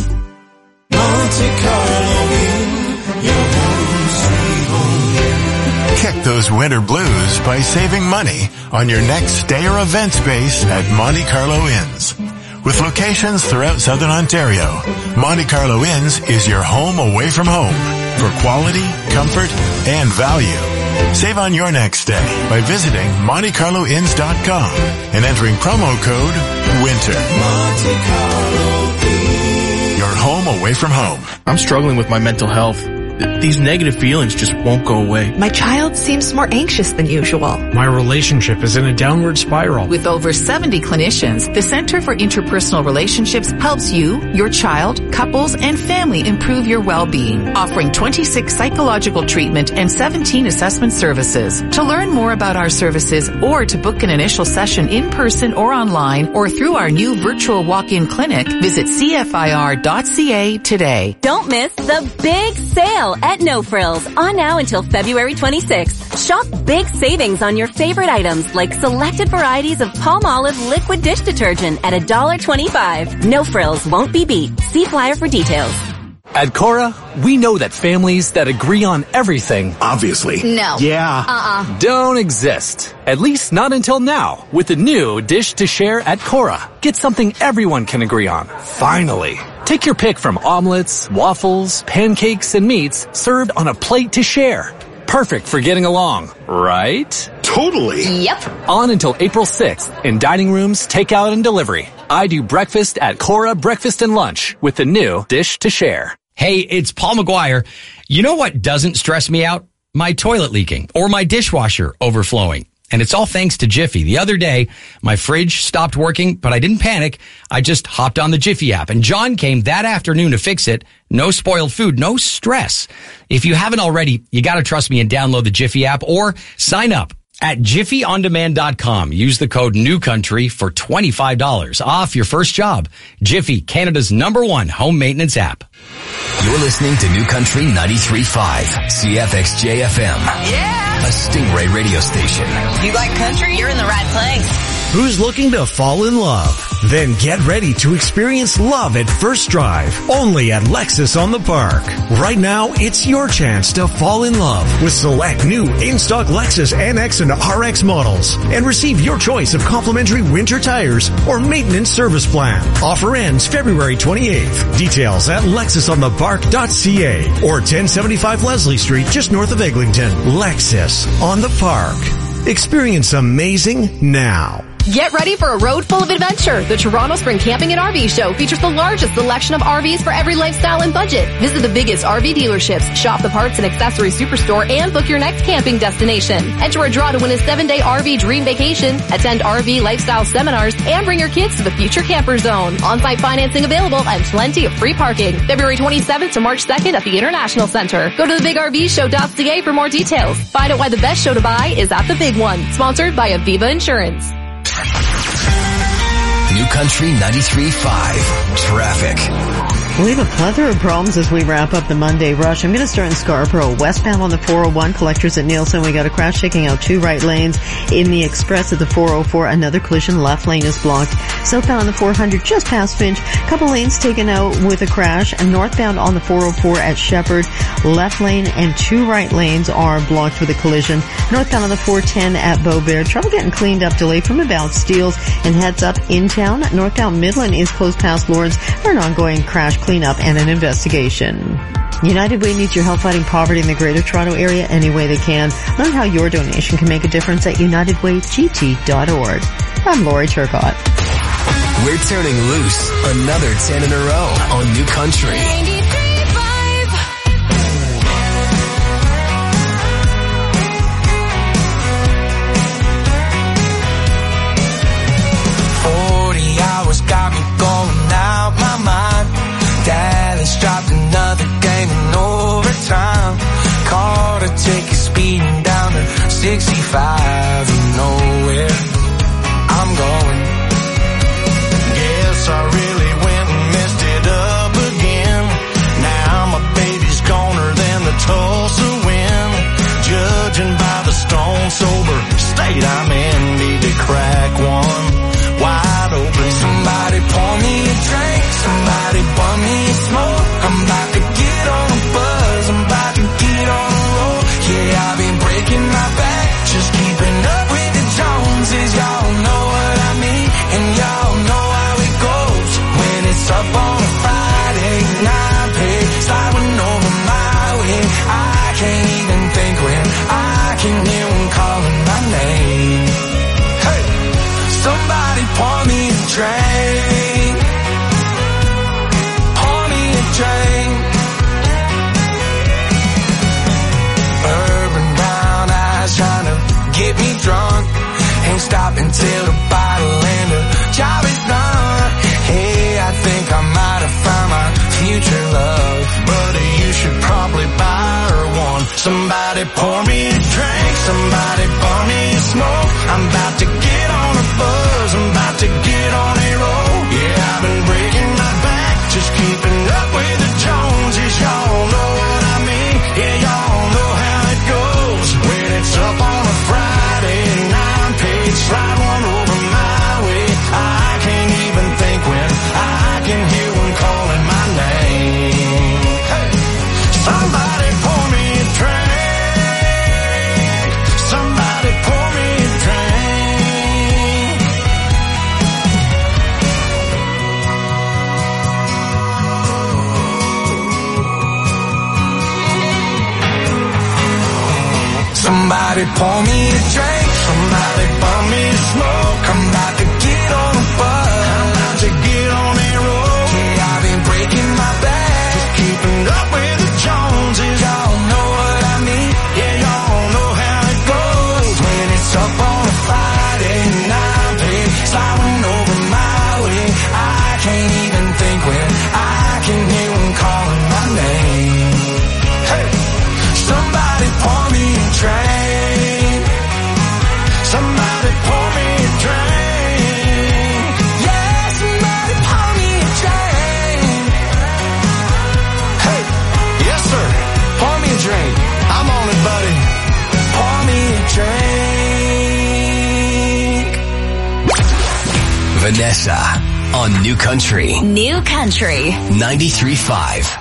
Monte Carlo Inn, your home sweet home. Kick those winter blues by saving money on your next stay or event space at Monte Carlo Inns. With locations throughout Southern Ontario, Monte Carlo Inns is your home away from home for quality, comfort, and value. Save on your next stay by visiting monte carlo inns dot com and entering promo code WINTER. Monte Carlo Inn. Your home away from home. I'm struggling with my mental health. th- these negative feelings just won't go away. My child seems more anxious than usual. My relationship is in a downward spiral. With over seventy clinicians, the Center for Interpersonal Relationships helps you, your child, couples, and family improve your well-being, offering twenty-six psychological treatment and seventeen assessment services. To learn more about our services or to book an initial session in person or online or through our new virtual walk-in clinic, visit C F I R dot C A today. Don't miss the big sale at No Frills on now until February twenty-sixth. Shop big savings on your favorite items like selected varieties of Palmolive liquid dish detergent at one dollar twenty-five. No Frills won't be beat. See flyer for details. At Cora, we know that families that agree on everything, obviously, no, yeah, uh-uh, don't exist. At least not until now, with the new Dish to Share at Cora. Get something everyone can agree on. Finally. Take your pick from omelets, waffles, pancakes, and meats served on a plate to share. Perfect for getting along, right? Totally. Yep. On until April sixth in dining rooms, takeout, and delivery. I do breakfast at Cora Breakfast and Lunch with the new Dish to Share. Hey, it's Paul McGuire. You know what doesn't stress me out? My toilet leaking or my dishwasher overflowing. And it's all thanks to Jiffy. The other day, my fridge stopped working, but I didn't panic. I just hopped on the Jiffy app, and John came that afternoon to fix it. No spoiled food, no stress. If you haven't already, you gotta trust me and download the Jiffy app or sign up at jiffy on demand dot com. Use the code NEWCOUNTRY for twenty-five dollars off your first job. Jiffy, Canada's number one home maintenance app. You're listening to New Country ninety-three point five, C F X J F M. Yeah! A Stingray radio station. You like country? You're in the right place. Who's looking to fall in love? Then get ready to experience love at first drive, only at Lexus on the Park. Right now, it's your chance to fall in love with select new in-stock Lexus N X and R X models and receive your choice of complimentary winter tires or maintenance service plan. Offer ends February twenty-eighth. Details at lexus on the park dot c a or ten seventy-five Leslie Street just north of Eglinton. Lexus on the Park. Experience amazing now. Get ready for a road full of adventure. The Toronto Spring Camping and R V Show features the largest selection of R Vs for every lifestyle and budget. Visit the biggest R V dealerships, shop the parts and accessory superstore, and book your next camping destination. Enter a draw to win a seven-day R V dream vacation, attend R V lifestyle seminars, and bring your kids to the Future Camper Zone. On-site financing available and plenty of free parking. February twenty-seventh to March second at the International Center. Go to the big R V show dot c a for more details. Find out why the best show to buy is at the big one. Sponsored by Aviva Insurance. New Country ninety-three point five. Traffic. We have a plethora of problems as we wrap up the Monday rush. I'm going to start in Scarborough. Westbound on the four oh one, collectors at Nielsen. We got a crash taking out two right lanes. In the express at the four oh four, another collision. Left lane is blocked. Southbound on the four hundred, just past Finch. Couple lanes taken out with a crash. And northbound on the four oh four at Shepherd, left lane and two right lanes are blocked with a collision. Northbound on the four ten at Beaubert. Trouble getting cleaned up. Delay from about Steeles and heads up in town. Northbound Midland is closed past Lawrence for an ongoing crash cleanup and an investigation. United Way needs your help fighting poverty in the Greater Toronto Area any way they can. Learn how your donation can make a difference at united way g t dot org. I'm Lori Turcott. We're turning loose another ten in a row on New Country. Got me going out my mind. Dallas dropped another game in overtime. Caught a ticket speeding down to sixty-five. You know where I'm going. Guess I really went and messed it up again. Now my baby's goner than the Tulsa wind. Judging by the stone sober state I'm in, need to crack one wide open. Somebody pour me a drink, somebody pour me a smoke. I'm about to get on a buzz, I'm about to get on a roll. Yeah, I've been breaking my back, just keeping won't stop until the bottle and the job is done. Hey, I think I might have found my future love, but you should probably buy her one. Somebody pour me a drink, somebody pour me a smoke. I'm about to get on a buzz, I'm about to get on a roll. Yeah, I've been breaking my back, just keeping up with the Joneses. Y'all know what I mean, yeah, y'all know how it goes. When it's up on a Friday and I'm paid, slide one over my way. I can't even think when I can hear one calling my name. Hey, somebody pour me a drink, somebody pour me a drink. Somebody pour me a drink, somebody pour me a smoke. I'm about to get on a bus, I'm about to get on a roll. Yeah, I've been breaking my back, just keeping up with the Joneses. Y'all know what I mean, yeah, y'all know how it goes. When it's up on a Friday and I'm paid, sliding over my way. I can't even think when I can hear one calling my name. Hey, somebody pour me a drink, somebody pour me a drink. Yeah, somebody pour me a drink. Hey, yes sir, pour me a drink. I'm on it, buddy. Pour me a drink. Vanessa on New Country. New Country. ninety-three point five.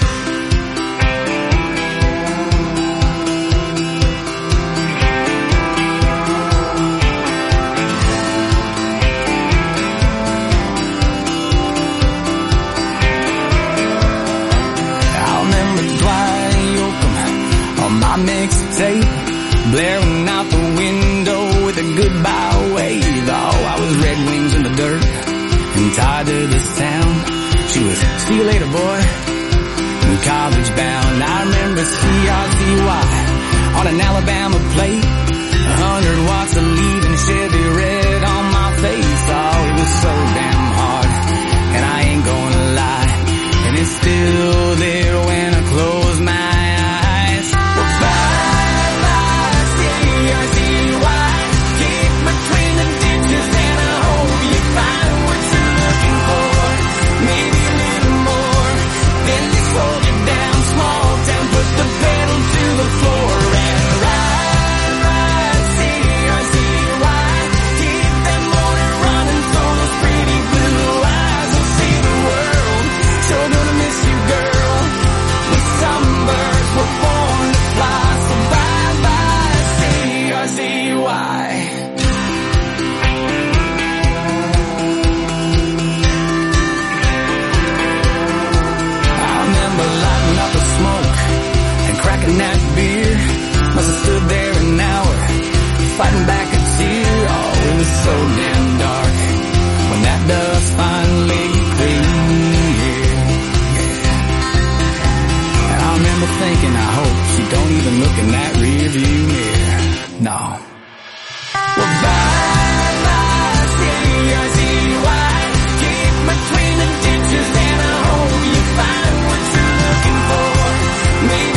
Mixtape blaring out the window with a goodbye wave. Oh, I was Red Wings in the dirt and tied to this town. She was see you later, boy, and college bound. I remember C R Z Y on an Alabama plate, a hundred watts of leaving Chevy red on my face. Oh, it was so damn hard, and I ain't gonna lie, and it's still there when I close my eyes. That beer must have stood there an hour, fighting back a tear. Oh, it was so damn dark when that dust finally cleared. Yeah. And I remember thinking, I hope she don't even look in that rear view mirror. No. Well, bye bye, C R Z Y. Keep between the ditches, and I hope you find what you're looking for. Maybe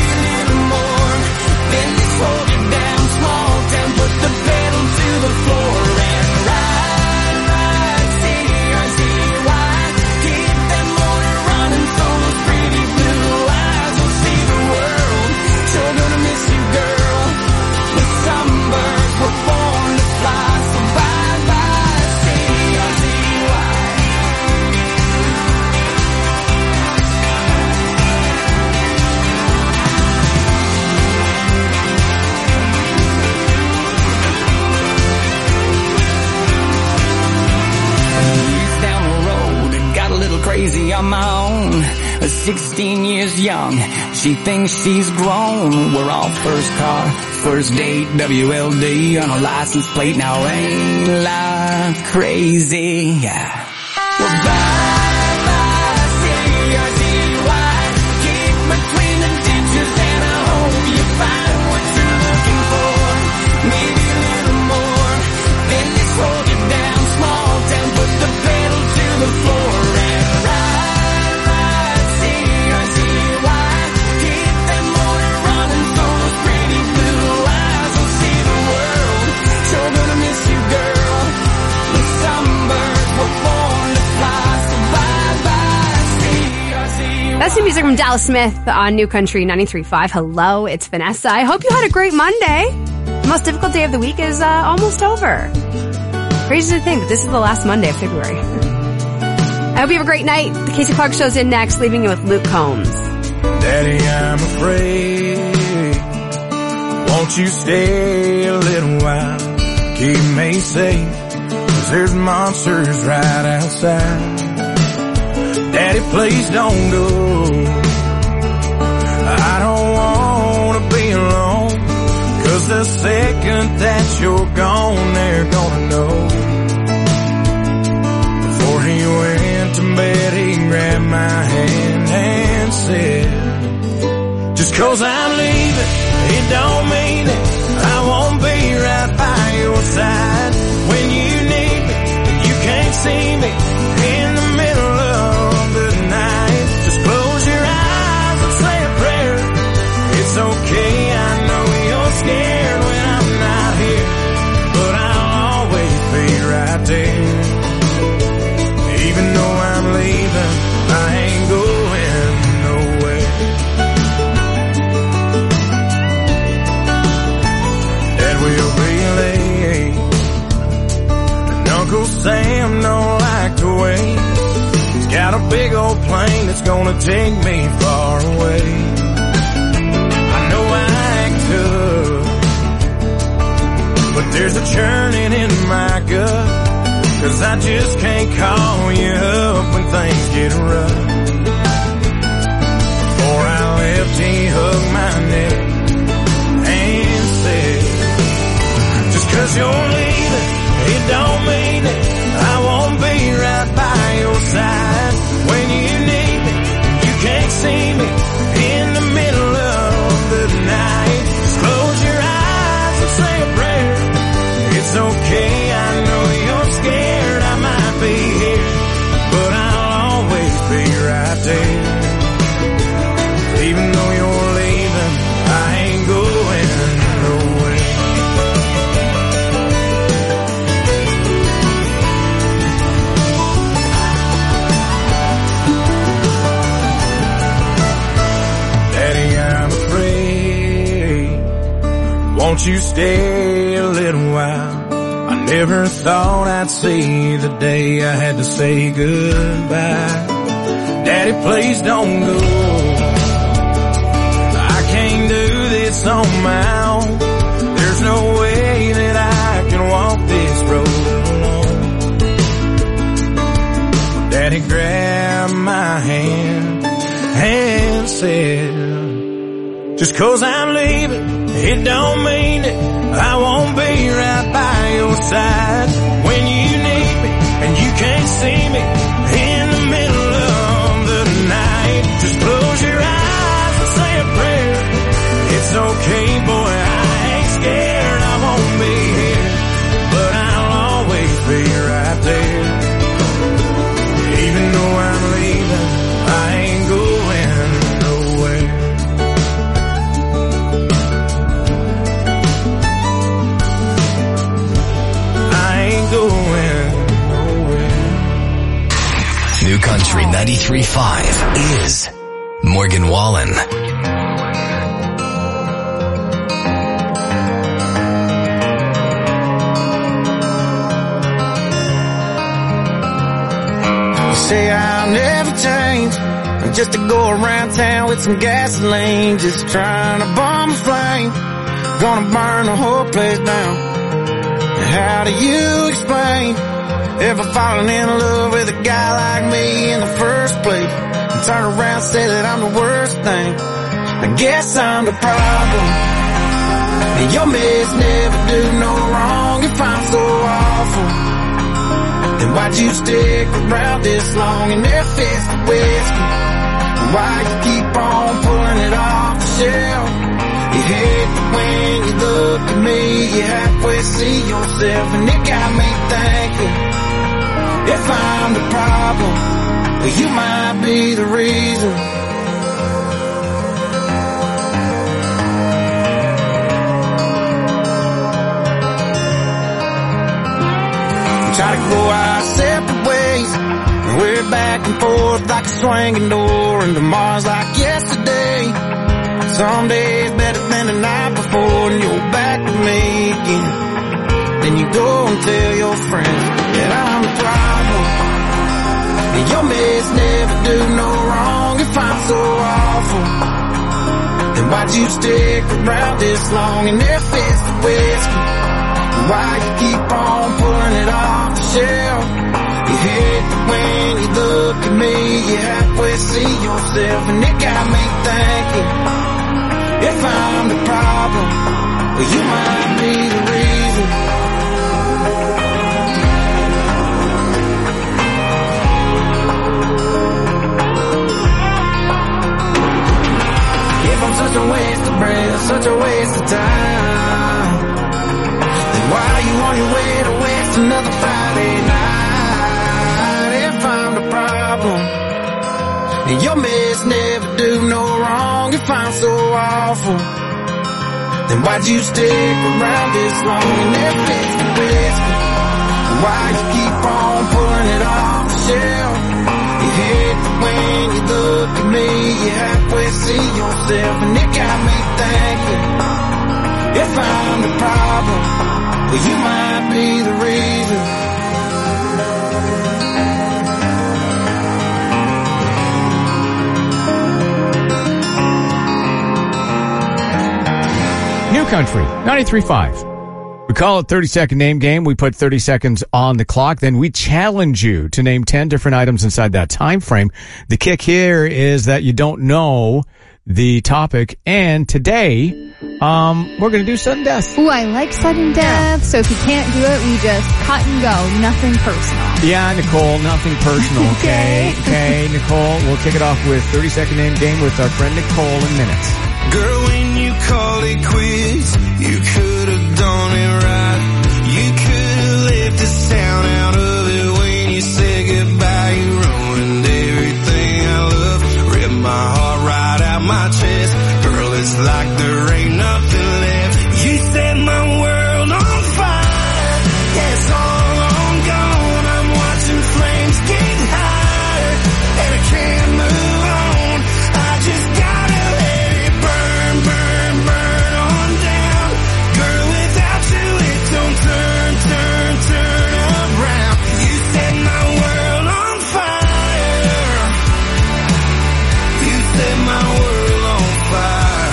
slow it down, small town, put the pedal to the floor and ride, ride, C R Z Y. Keep that motor running so those pretty blue eyes will see the world. Sure gonna miss you, girl. The sunbirds were born to fly, so bye bye, C R Z Y. Crazy on my own, sixteen years young, she thinks she's grown. We're all first car, first date, W L D on a license plate. Now ain't life crazy? Yeah. Well, bye bye, C R Z Y. Keep between the ditches, and I hope you find what you're looking for. Maybe a little more than this New music from Dallas Smith on New Country ninety-three point five. Hello, it's Vanessa. I hope you had a great Monday. The most difficult day of the week is uh, almost over. Crazy to think that this is the last Monday of February. I hope you have a great night. The Casey Clark Show's in next, leaving you with Luke Combs. Daddy, I'm afraid. Won't you stay a little while? Keep me safe, 'cause there's monsters right outside. Daddy, please don't go. I don't wanna be alone, 'cause the second that you're gone, they're gonna know. Before he went to bed, he grabbed my hand and said, just 'cause I'm leaving, it don't mean that I won't be right by your side. When you need me, you can't see me in the middle of the night. Just close your eyes and say a prayer. It's okay, I know you're scared when I'm not here, but I'll always be right there. Even though I'm leaving, I ain't going nowhere. Dad will be late, and Uncle Sam don't like to wait. He's got a big old plane that's gonna take me far away. I know I act tough, but there's a churning in my gut, 'cause I just can't call you up when things get rough. Before I left, he hugged my neck and said, just 'cause you're leaving, it don't mean that I won't be right by your side. When you need me, you can't see me in the middle of the night. Just close your eyes and say a prayer. It's okay, I know you're scared, I might be here, but I'll always be right there. Even though you're leaving, I ain't going nowhere. Daddy, I'm afraid. Won't you stay a little while? I never thought I'd see the day I had to say goodbye. Daddy, please don't go. I can't do this on my own. There's no way that I can walk this road alone. Daddy grabbed my hand and said, just 'cause I'm leaving, it don't mean that I won't be right by your side. When you need me and you can't see me in the middle of the night, just close your eyes and say a prayer. It's okay, boy, I ain't scared, I won't be here, but I'll always be right there. Even though I'm leaving, I ain't going nowhere. Going nowhere. New Country ninety-three point five is Morgan Wallen. You say I'll never change, I'm just to go around town with some gasoline, just trying to bomb a flame, gonna burn the whole place down. How do you explain ever falling in love with a guy like me in the first place, and turn around and say that I'm the worst thing? I guess I'm the problem, and your mess never do no wrong. If I'm so awful, then why'd you stick around this long and if it's the whiskey? Why you keep on pulling it off the shelf? You hate that when you look at me, you halfway see yourself, and it got me thinking, if I'm the problem, well, you might be the reason. Try to go our separate ways, We're back and forth like a swinging door, and tomorrow's like yesterday. Some days better than the night before, and you're back with me again. Then you go and tell your friends that I'm the problem. And your mess never do no wrong if I'm so awful. Then why'd you stick around this long and if it's the whiskey? Why you keep on pulling it off the shelf? You hate it when you look at me, you halfway see yourself, and it got me thinking, if I'm the problem, well you might be the reason. If I'm such a waste of breath, such a waste of time, then why are you on your way to waste another Friday night? If I'm the problem, and your mess never do no wrong, if I'm so awful, then why'd you stick around this long? And if it's the whiskey, why you keep on pulling it off the shelf? You hate it when you look at me, you halfway see yourself, and it got me thinking, if I'm the problem, well you might be the reason. New Country, ninety-three point five. We call it thirty second name game. We put thirty seconds on the clock. Then we challenge you to name ten different items inside that time frame. The kick here is that you don't know the topic. And today, um, we're going to do sudden death. Ooh, I like sudden death. So if you can't do it, we just cut and go. Nothing personal. Yeah, Nicole, nothing personal. Okay. Okay, Nicole, we'll kick it off with thirty second name game with our friend Nicole in minutes. Girl, when you called it quits, you could have done it right. You could have left the sound out of it when you said goodbye. You ruined everything I love, ripped my heart right out my chest. Girl, it's like there ain't nothing left. You set my world on fire. Yeah, it's all on gone. I'm watching flames get higher, and I can't move on. I just gotta let it burn, burn, burn on down. Girl, without you it don't turn, turn, turn around. You set my world on fire. You set my world on fire.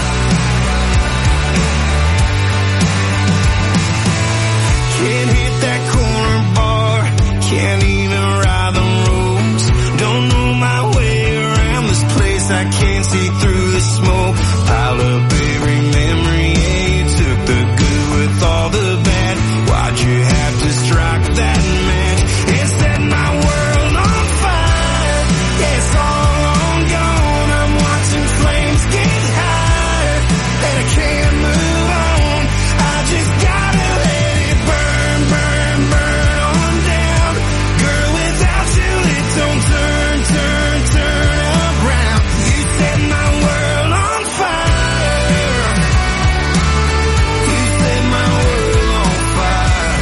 Can't hit that corner bar, can't even ride the roads. Don't know my way around this place, I can't see through the smoke. Pile up every memory, yeah, you took the good with all the bad. Why'd you have to strike that match and set my world on fire? Yeah, it's all on gone. I'm watching flames get higher, and I can't move on. I just gotta let it burn, burn, burn on down. Girl, without you it don't turn, turn, turn around. You set my world on fire. You set my world on fire.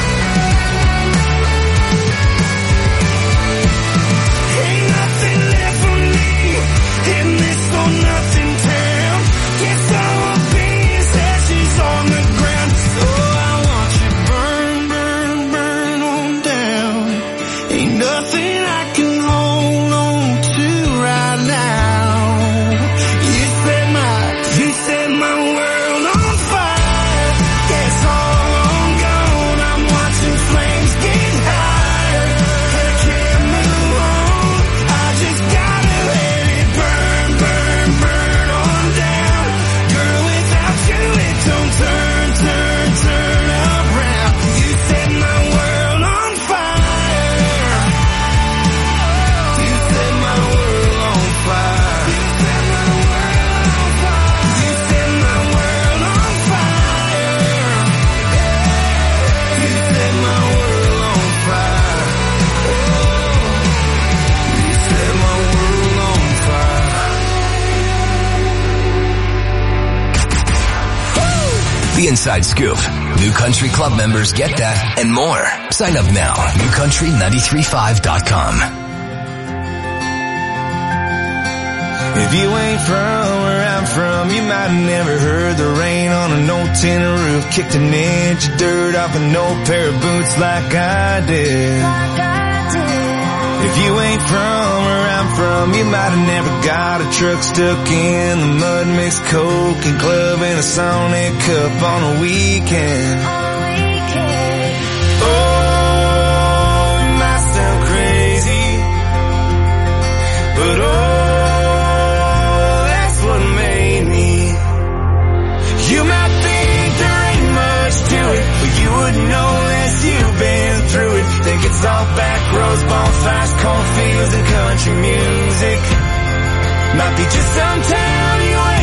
Ain't nothing left for me in this for nothing town. Guess I will be as ashes on the ground. So I want you burn, burn, burn on down. Ain't nothing I can hold on to right now. You set my, you set my world on fire. Yeah, it's all on gone. I'm watching flames get higher, and I can't move on. I just gotta let it burn, burn, burn on down. Girl, without you it don't turn, turn, turn around. You set my world on fire. You set my world on fire. You set my world on fire. You set my world on fire. You set my world on fire. You set my world on fire. The Inside Scoop. New Country Club members get that and more. Sign up now. new country nine three five dot com. If you ain't from where I'm from, you might have never heard the rain on an old tin roof, kicked an inch of dirt off an old pair of boots like I did. Like I did. If you ain't from where I'm from, you might have never got a truck stuck in the mud, mixed coke and club in a Sonic cup on a weekend. On a weekend. Oh, it might sound crazy, but oh, you might think there ain't much to it, but you wouldn't know unless you've been through it. Think it's all back roads, bonfires, cornfields, and country music. Might be just some town you